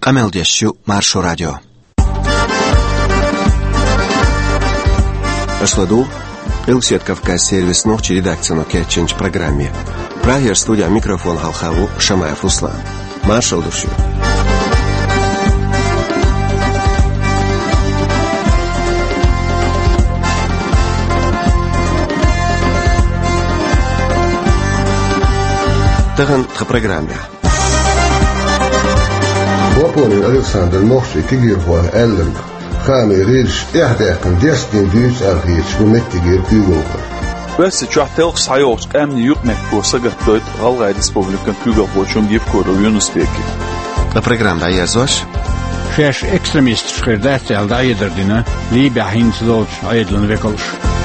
Qameldeshu Marsho Radio. Ашладу, Илсет Кавказ сервис ночи редакцию Кетченч программе. Прагер студия микрофон Халхаву Шамаев Руслан. Маршал душу. Таган в программе. Лапони Александр Мохши Кигирхуа Эллен Хами Ридж Яхдакан Дестин Дюс Архич Гуметтигир Кюгулха. بس تشوحتلق صحيوش كامن يقمك بوسجة دوت غلغة ريسبوبليكان كوغا بوشون يفكر ويونس بيكي. البرنامج ده يزوج. شاش إكستريميست شخيردات على عيدر دينا ليبيا حين تدوش عيدلن ويكلش.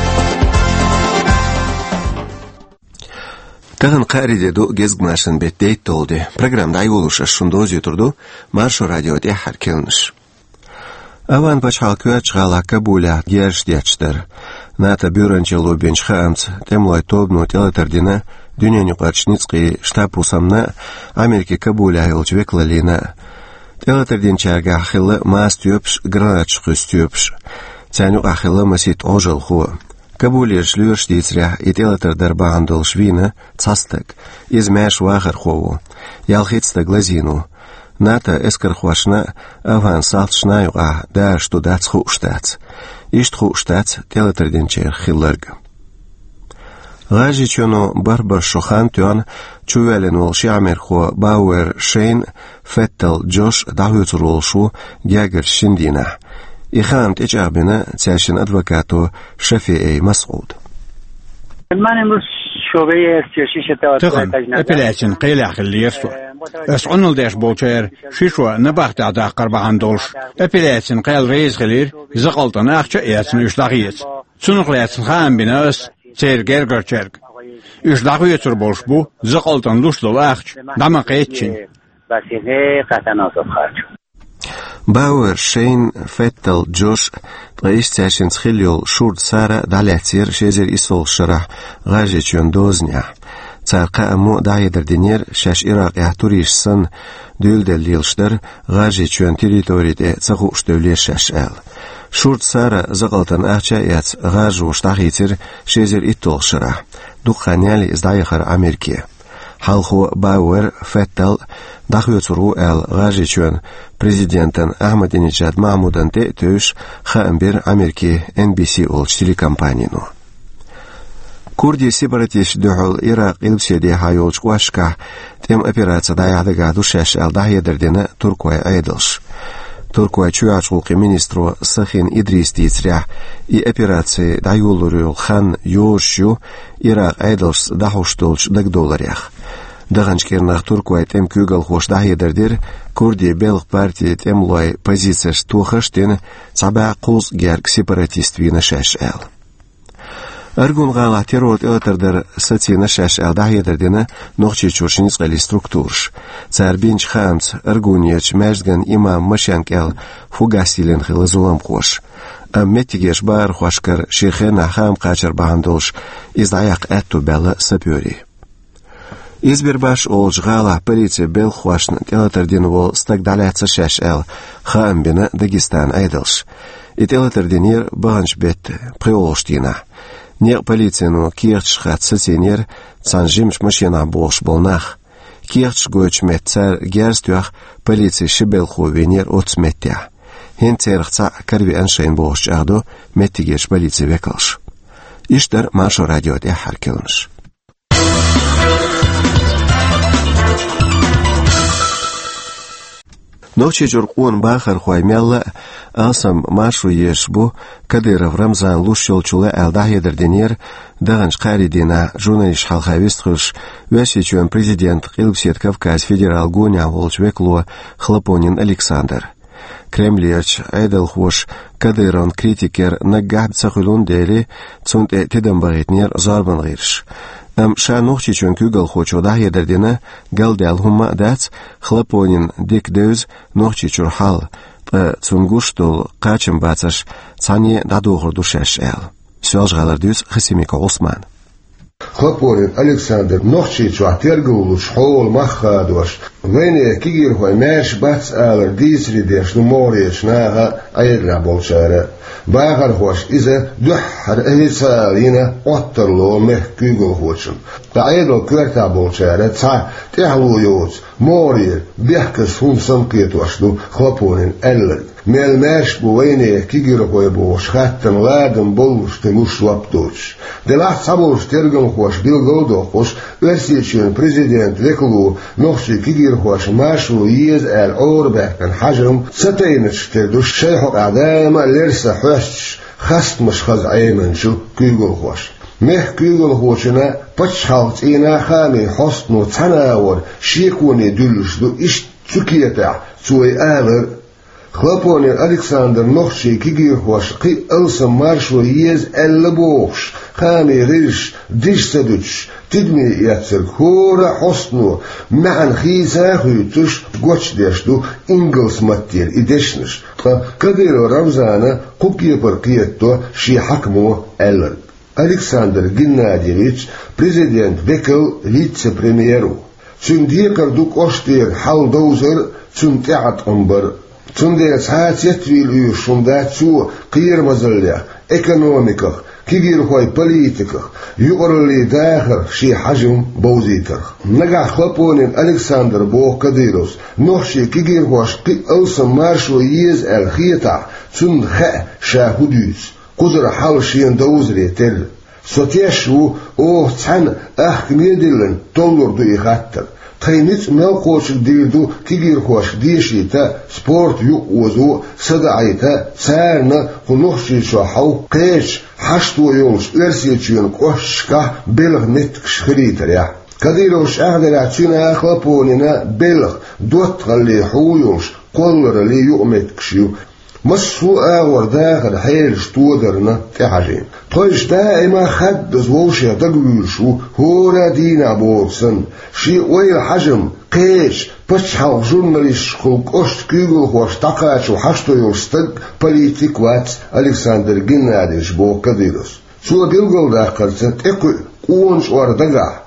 Таган қаридеду гезгнашын беттейт толды. Программда айволуша шундози турду, Маршо радио дехар келныш. Аван пачхалкуя чғала кабуля герш дечтер. Ната бюранчелу бенчхамц, темлой тобну телатардина, дюняню qarchnicqi штаб усамна, Америки кабуля илчвеклалина. Телатардинчага ахилы мас тюпш, граначқы стюпш. Тяню ахилы масит ожыл хуа. Кабулер шлюш дицря и телатардар бандол швина, цастак, измяш вахар хову. Ялхицта глазину. Ната эскархуашна аван салтшнаюга да что дацху штац. Иштху штац телатардинчер хиллерг. Лажичоно барбар шохан тюан чувелен волши амерху Бауэр Шейн Феттел Джош дахуцрулшу гягер шиндина. إخام تجابنا تاشن أدوكاتو شفيعي مسعود. تغن أبلاتين قيلة خليرسو أسعنل داش بوشير شيشوا نباخت عداق 4 دولش أبلاتين قيل ريز خلير زقلتن أخشى إياتن يشلاغيت سنقلاتن خام بناس تير جرجر تشرك يشلاغيت ربولش بو زقلتن لوشلو أخش دمقيتشين Бауэр Шейн Феттел Джош траистяшин схилил шурд сара далятир шезер исол шарах гажечон дозня. Царка аму дайдер денер шаш Ирак яхтуриш сын дюлделилштер гажечон территориде цагуштевле шашал. Шурд сара загалтан ахча яц гажу штахитир шезер итол шарах. Духаняли издайхар Америки. Халху Бауэр Феттел дахуцру эл гажечон президентен Ахмадинеджад Махмудан төш хаамбер Америки NBC олч телекомпанияну. Курди сепаратист духал Ирак илбседе хайолч квашка тем операция даядага душаш эл дахедердена Туркуя айдылш. Туркуя чуячулки министру Сахин Идрис дицря и операции даюлурюл хан йоршу Ирак айдылш дахуштолч $10. Дағанчкернақ Туркуя тем кюгал хош дахедердер Курди белых партии тем лой позиция штухаштен цаба кулс герк сепаратист вина шаш эл. Аргун гала террот элтердер сатина шаш эл дахедердена нохчи чуршинец гали структурш. Царбинч хамц аргуньяч мәждган имам машанк эл фугасилен хилазулам хош. Амметигеш бар хошкар шейхен ахам қачар бахандолш издаяқ әтту бәлі сапюри. Избербаш олжгала полиция бел хвашн телатардин вол стагдаляца шаш эл хаамбина Дагестан айдылш. И телатардинер баганч бет приолштина. Не полицияну кирчхат сатенер цанжимш машина бош болнах. Кирч гойчмет цар герстюах полиция шибел хувенер отсмеття. Хен церхца карви аншайн бош агдо меттигеш полиция векалш. Иштер Маршо радио де харкелнш. Ночи журкун бахар хуаймелла асам машу ешбу Кадыров Рамзан лушчол чуле алдахедерденер дағанч қаридина журналист халхавист хыш вәшечуен президент Илбсет Кавказ федерал гуня волчвеклу Хлопонин Александр. Кремльяч айдал хош Кадырон критикер наггаб цахулун дели цунт тедамбагетнер зарбан гирш. Шанухчи чон кюгал хочо дахедердена галдел хума дац Хлопонин дикдез нухчи чурхал цунгуштул качым бацаш цани дадугур душаш эл. Сёжгалардюс Хасимика Осман. Хлопонин Александр нухчи чуатергул шхол махадваш وين كيجير هو ماش بس على ديسري ديش نموريش ناها أيدنا بولشارة باغر هوش إذا دحر إيسالينا أطلو مه كيجو هوشن تعيدو كرتا بولشارة تحلو يوز مورير بيحكس هم سمكيت واشلو خلطونين ألل ميل ماش بوينه كيجير هو بوش خاتم لادم بولش تموش لابتوش دلات سابوش ترجم هوش بيلغودو هوش ورسيتشون بريزيدنت لكلو نوشي كيجير هوش ماشو يز الأوربه كان حجم ستينش تدوش شيحو أعدام لرسا حوش خست مش خز عيمن شو كيجو هوش مه كيجو هوشنا بتشحوت إينا خامي حسنو تناور شيكوني دلش دو إش تسكيتع سوي آلر خلطوني ألكسندر نوخشي كيجير هوش قي ألسم مارشو يز اللبوش خامي ريش ديش سدوش تدمي ياتسر كورا حسنو معن خيسا خيوتش قوش ديشتو إنجلس ماتير إدشنش كديرو رمزانا قوكي برقيتو شي حكمو ألر ألكسندر جناديويتش بريزيدنت بيكل فيتسي بريميرو تنديكر دوك أشتير حال دوزر تنتعت أمبر تندير ساعات يتويل يوشون داتسو قير مزليا ايكونوميكا كيجير هوي بوليتيكا يقرلي داخل شي حجم بوزيتر نجا خلطونين ألكسندر بوه كديروس نوحشي كيجير هوش قي ألسم مارشو يز الخيطة تند خاء شاهدوس قدر حال شين دوزري تل سوتيشو اوه تحن ميدلن تولر دو يغاتر تاينيت ملقوش ديردو كيجير هوش ديشيتا سبورت يقوزو صدعيتا سارنا خنوخشي شوحو قيش حشتو يولش ارسيتشين قوشكا بلغ نتكش خريتر يا كديروش اغدراتشينا خلطونينا بلغ دوت غلي حويوش قولر لي يؤمتكشيو مصفو آور داخل حيل شتودرنا تحجين طيش دائما خد زوشي تقويشو هورا دينا بورسن شي ويل حجم قيش بشحو جورناليش خلق أشت كيغل خوش تقاتش وحشتو يوستق بوليتيك واتس ألكسندر جناديش بو كديروس سو بيلغل داخل تقوي قونش وردقع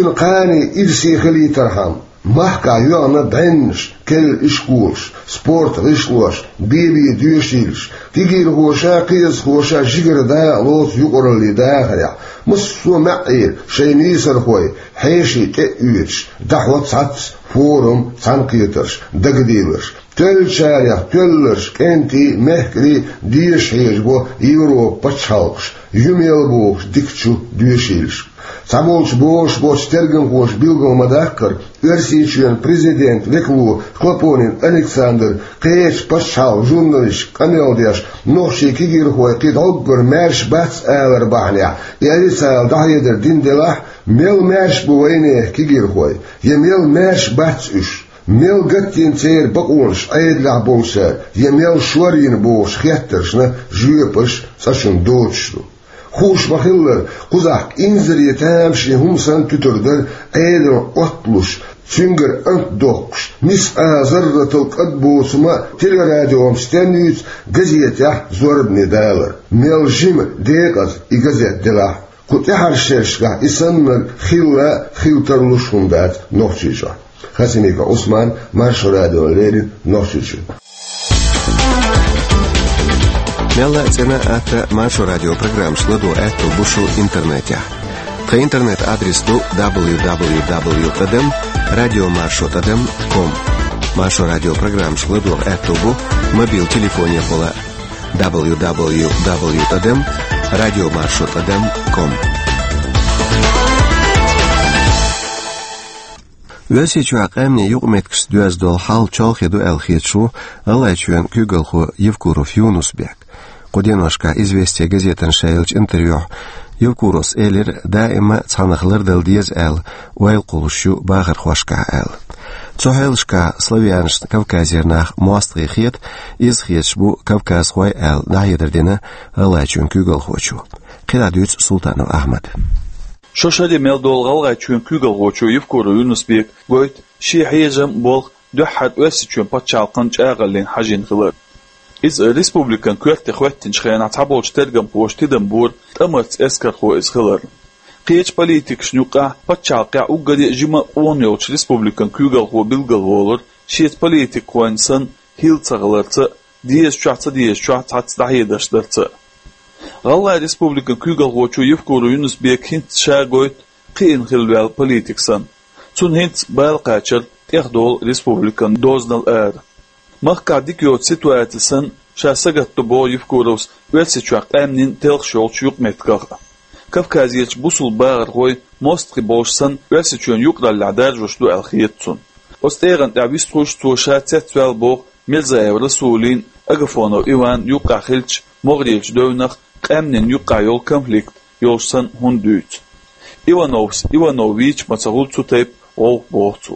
تنقاني إرسي خلي ترحم محكا يوانا دعنش كل إشكوش سبورت غشلوش بيبي ديوشيلش تيجير هوشا قيس هوشا جيجر دا لوت يقر اللي داخل مصو معير شينيسر خوي حيشي تأويتش دحوة ساتس فورم تنقيترش دقديلش تل شارع تلش كنتي مهكري ديش هيجبو يوروب بتشالش يميل بوش ديكتشو ديوشيلش سامولش بوش ترجم خوش بيلغو مداكر ارسيشين بريزيدنت لكلو خلطونين ألكسندر قيش بشحاو جورناليش قميلديش نوخشي كيجير هو قيد عقر مارش بس آلر بحنيا ياريسال دحيدر دين دلاح ميل مارش بوينيه كيجير هو يميل مارش بس اش ميل قتين تير بقونش ايد لعبوسار يميل شورين بوش خيترشنا جيبش ساشن دوتشلو خوش بخيلر قزاق إنزر يتامشي هم سن تتردر أيضا أطلش سنجر أنت دوقش مس آزر تلقدبو سما تلغراديو مستنيت قزيته زوربني دالر ميل جيم ديقز إقزيت دلاح كنت يحرشيشكا إسنر خيلتر لشهندات نوخشيشا خاسميكا عثمان مارشو راديو ليرين نوخشيشا Мела цена от Машу радиопрограмм шладу эту бушу интернете. Та интернет-адрес www.radiomarsho.com. Машу радиопрограмм шладу эту бу мобил телефоне пола www.radiomarsho.com. Весичу акамне югметкс дуаздол хал чалхеду элхетшу алачуан кюгалху Евкуров Юнусбек. قدينوشكا известия газетен шейлч интервью Евкурос элер дائما цанахлар далдиез эл уайл кулушу багар хошка эл цохелшка славянш кавказернах мострихет изхетшбу кавказ хой эл нахедердена алачун кюгал хочу қиладюц Султанов Ахмад شوشالي ميلدول غلغا تشون كوغل غوچو يفكورو يونسبيك قويت شي حيجم بولغ دوحات واسچون باتشالقن چاغلين حاجين خلر إز ريسبوبليكان كويرت خواتين شخيان عطابولش ترغم بوش تدن بور تأمرت اسكر خو إز خلر Qeç politik şnuqa paçaqqa uqadi jima onyoç respublikan kügal ho bilgal olur. Şiet politik qoynsan hil çağılartı dies çat dahidaşlartı. Galla respublikan kügal hoçu yefkoru Yunus Bek hint şagoyt qin xilval politiksan. Çun hint bal qaçır Ehdol respublikan doznal er. Mahkadik yot situatisan şasagatto bo yefkorus velsiçaq emnin telxşolç yuqmetqaq. Kafkaziyech busul bağır qoy mostri bolşsan velsiçön yuqdalladar joşdu alxiyetsun. Ostegan davistruş toşa tetvel bo Milzaev Rasulin Agafonov Ivan yuqaxilç mogrilç dövnaq emnin yuqayol konflikt yolşsan hundüt. Ivanovich matsagul tutayp ol boğtu.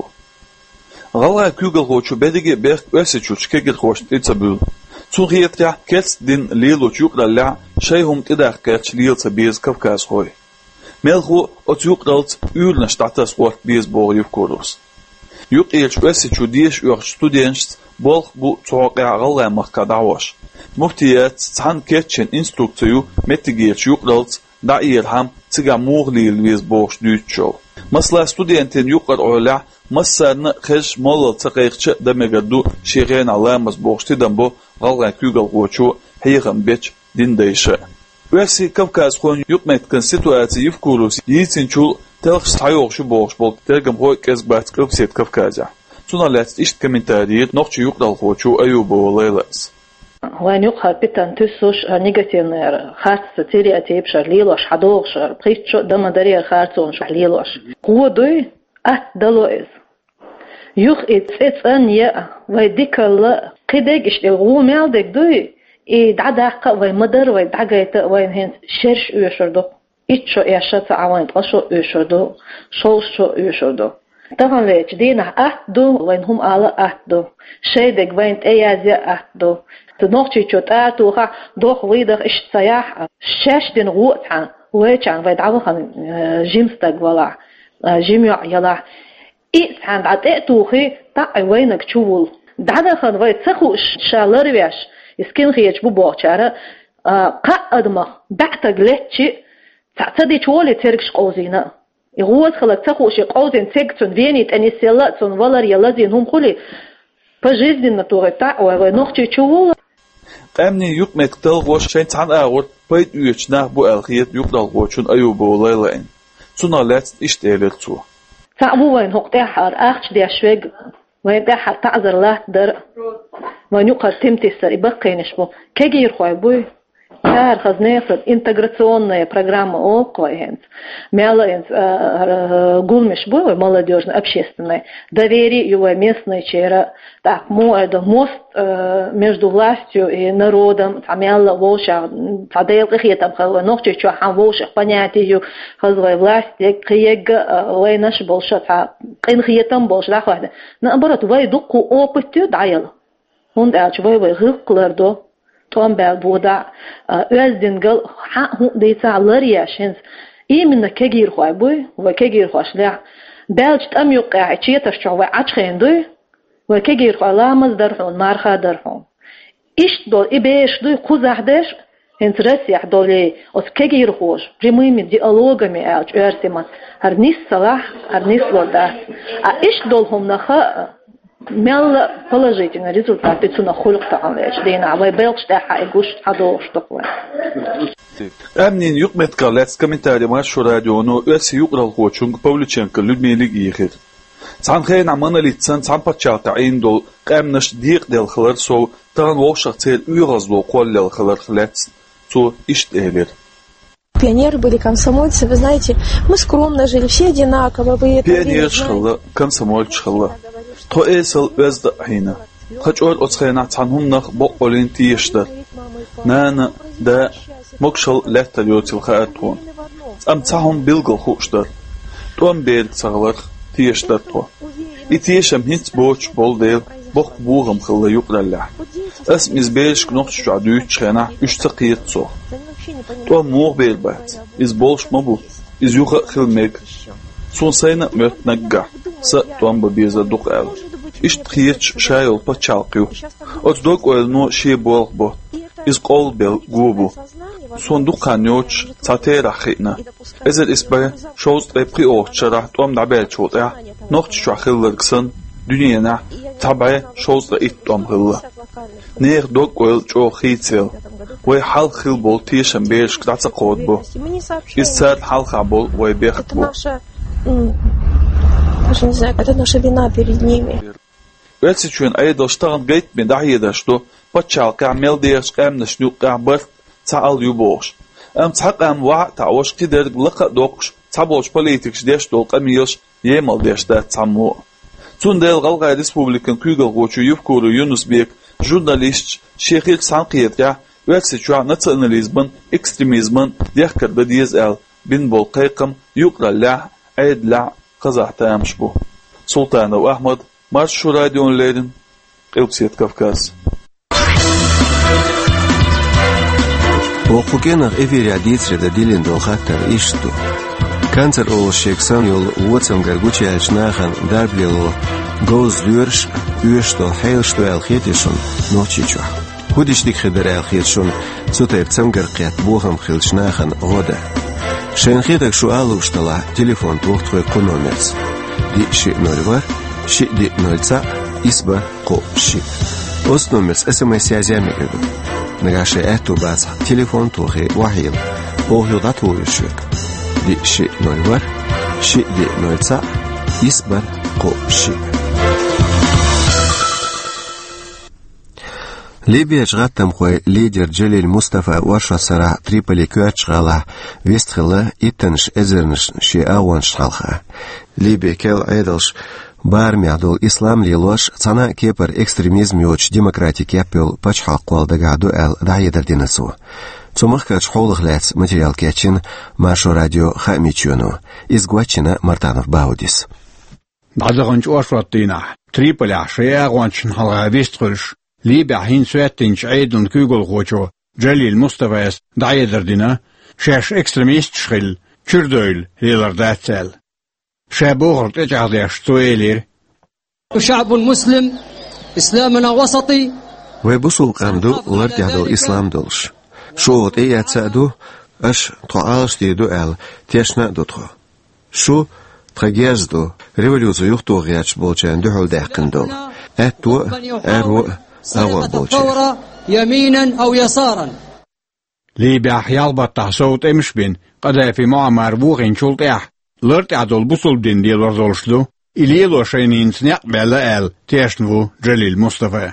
Galla kügel hoçu bedigi berk velsiçuç kegel hoş itsabül. Цухиетя кец дин лилуч юqdalla şeyhum tidaqerç lilsa biz Kafkaz hoy. Melhu ot yuqdalt ülna statas qort biz boğyuv kurus. Yuqilç ösiçu diş ur students bolq bu çoqa galla maqadavoş. Muhtiyat san ketchen instruktsiyu metigiyeç yuqdalt da ilham tsiga muğlil biz boğş düççol. Masla studentin yuqar ola masarna xish molal taqayqçı demegadu şiğen alamaz boğştidan bu Galla kügal hoçu heyğam beç dindeyşe. Versi Kafkaz xon yuqmetkan situasiya yefkurus yitsinçul telx tayoqşu boğş bol tergam hoy kezbat Kafset Kafkaza. Sunalats iş komentariyet noqçu yuqdal hoçu ayubo laylas. Вайн юқха питан тусуш негативный харц стереотип шарлилош хадош притчо дамадария харцон шарлилош. Кудой ат далоез. Юх ицэн я вайдикала قديك اشتغلوا مالدك دوي دعداق وي مدر وي دعقيت وين هن شرش يشردو اتشو يشت عوين قشو يشردو شوشو يشردو طبعا ليش دينا احدو وين هم على احدو شيدك وين ايازي احدو تنوخشي تشوتاتو دوخ ويدخ اش سياح شاش دين غوتعا ويچان ويدعوخن جيمستاق ولا جيميع يلا إيس عند عتقتوخي تاع وينك تشول دعنا خن وای تخو شالر ویش اسکن خیچ بو باچاره قعد ما بعت گلتشي تعتدي تولي تركش قوزينا يغوت خلق تخوش قوزين تكتون فينيت اني سيلاتون والر يلازين هم خلي пожизненно توغي تاع وای نوختي تشول امني يقمت تلغوش شين تان اغور بيت يچنا بو الخيت يقدل غوچون ايوبو ليلين سونالات اشتيلتو تعبو وين هقتي حار اخش دي شويق وين ده تعذر له در وين يقدر تمتسر يبقى نشبو كجير خوي بوي كار خزنيفر интеграционная программа окоенц мелоенц гулмеш бой молодежный общественный доверие его местной чера так это мост между властью и народом тамела воша тадел қихетам хава нохче чо хам воша понятию хазвай власти қиег вай наш болша та қинхетам болша хада наоборот вай дуку опытю даял он дальше вай гыклардо Tom bel boda özdingel ha hu deysa lariyashins именно кегир хой бой ва кегир хошля белч там юqa чиеташ чова ачхендуй ва кегир халамаз дархун марха дархун иш дол ибеш дуй кузахдеш энтресиях доли от кегир хош прямыми диалогами алч эрсимас арнис салах арнис вода а иш дол хумнаха мел положительный результат пицуна хулукта анлеш дейна авай белч да хайгуш хадош токла امنين يقمت قالت комментарий маршу радиону өс юqral хочунг Павлюченко Людмиле Гихер цан хейн амана литсан цан пачалта индол qamnash diq del xalar so tan woshaq цел уйгазло қоллел xalar xlats цо иштелер. Пионеры были комсомольцы, вы знаете, мы скромно жили, все одинаково. Пионер шхала, комсомоль шхала. То эсэл өзда хина. Хачор оцхайна цанхум нах боқолин тиештер. Нана да мокшал летта лётил хаатхон. Ам цахум билгл хуштер. Туам берг цагалар тиештер то. И тиешам хинц боч болдел боқ буғам хилла юqdalla. Асм избелшк нохш жадуйт шхайна үшті қиет со. То мог белбат из болш мабу из юха хилмек сон сайна мёт нагга са том бабеза дукал иш тхиеч шайл пачалкю от док ол но ши бол бо из колбел губу. Сундука нёч цатера хитна. Эзер испэ шоуст эпри охчара том дабел чотя. Нохч шахиллерксэн дүниена табай шоуст иттом хилла. Нех док ойл чо хитсел. Вой хал хил бол тишем беш кдаца кодбу. Исцат хал хабол вой бехтбу. Даже не знаю, это наша вина перед ними. Эти чуен айдал штаган гейт мен дахида что почал камел деш кам нашну кабер цаал юбош. Цак ва таош кидер лака докш цабош политикс деш дол камиош емал деш да цаму. Цундел галга республикан кюгал гочу ювкуру Юнусбек журналист Шехик Санкиетя эти чуан национализман экстремизман дехкар бадиез эл бин бол кайкам юкраля айдла Казахтамшбу. Султанов Ахмад, Марш радион Ледин, Элксет Кавказ. Оқугенах эфире адицреда дилин долхаттар ишту. Канцер ол шексан йол уотсам гаргучи нахан дарблило гоз люрш уешто хейлшто элхетишун ночичу. Худиштик хедер элхетшун цутайпцам гарқият бухам хилшнахан года. Шенхитак шуалу штала телефон твой номерс. Ди ши 0 ши ди 0 isba ко ши. Ост номерс смс язями геду. Нагаше эту бац телефон твой вахил. Охюда твой шек. Ди ши 0 ши ди 0 isba ко ши. Либия жгаттам хой лидер Джалиль Мустафа Уарша Сара Триполи Кюачгала Вестхила Итенш Эзернш Ши Ауанш Халха. Либия кел айдалш бармиадул ислам лилош цана кепер экстремизм йоч демократик япел пачхал квалдагаду эл даидер динасу. Цумахкач холыхлец материал кечин Машу радио Хамичуну. Изгвачина Мартанов Баудис. Базаганч Уаршаттина Триполи Ши Ауанш Халха Вестхилш Либия هين سواتنش عيدن كيقول غوشو جليل مصطفى دايدر دينا شاش اكسترميست شخل كردويل هيلر داتسال شابوغر تجعضيش تويلير الشعب المسلم إسلامنا وسطي ويبسو قامدو لرجعدو إسلام دولش شو تيات سادو اش طعالش ديدو ال تيشنا دوتخو شو تغيازدو ريوليوزو يختو غياتش بولجان دوحو داقن دول اتو ارو ثورة يمينا أو يسارا ليبيا حيال بطح صوت امشبين قذافي معمر بوغين شلطيح لرت عدول بصل دين ديال ورزولشدو إليلو شينين سنيق بلا آل تيشنفو جليل مصطفى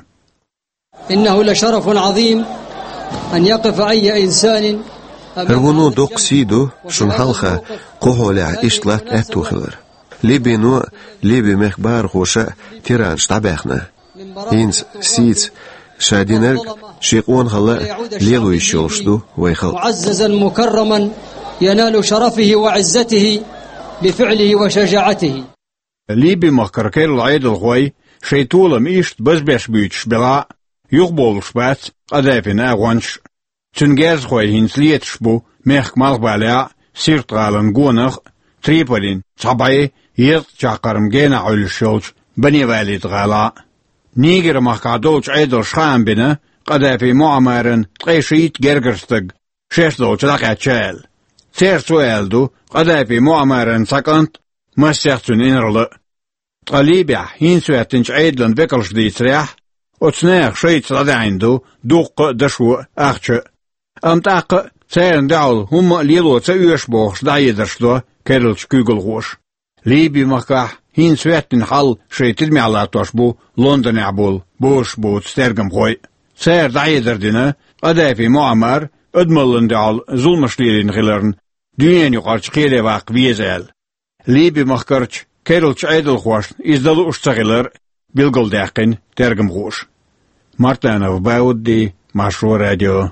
إنه لشرف عظيم أن يقف أي إنسان هرونو دوق سيدو شنحالخا قوهولا إشتلاك أتوخلر ليبينو ليبي مخبار خوشا تيران شتعباخنا إنس سيتس شادينر شيقون خلا ليلو يشولشدو ويخل معززا مكرما ينال شرفه وعزته بفعله وشجاعته ليبي مخكركيل العيد الغوي شيطولم إيشت بزبش بيتش بلا يقبولش بات قذافين أغوانش تنجاز خوي هنس ليتشبو ميخك مالغباليا سيرت غالن قونخ تريبولين صبعي يض جاقرم جينا عولشولش بني والد غالا نيجر مخكادوش عيدل شخان بنا قذافي معمارن تقيشيت جرجرستق شيشدوش لقيت شال سير سوالدو قذافي معمارن ساكنت مسيختون إنرل طاليبيا هين سواتنش عيدلن بكرش دي سريح وتسناخ شيت لدعيندو دوق دشو أخش أمتاق سيرن دعول هم ليلو تسيوش بوخش دايدرشدو كيرلش كيغل غوش ليبي مخكاح هين سواتن حل شيت المعلاتوش بو لندن عبول بوش بو تسترقم خوي سير دايدر دينا قذافي معمر ادملن دعول ظلمشليرين غلرن دنيان يقارش قيلي واق بيزال ليبي مخكرش كيرلش عيدل خوش إزدلو اشتغلر بيلقل داقن ترقم غوش مارتانا وباود دي مشروع راديو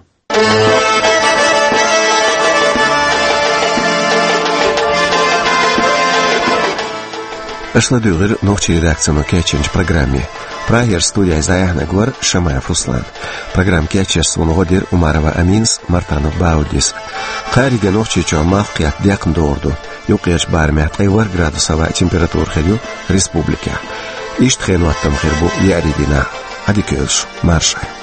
اشلا دوغر نوچي редакцияну кеченч программе. Прагер студия Заяхна Гвар Шамаев Руслан. Программ кечеш своногодир Умарова Аминс Мартанов Баудис. Харига ночи чо мавқият дякн доорду. Юқеш бармят қайвар градусова температур херю республика. Ишт хенуаттам хербу яридина. Адикелш маршай.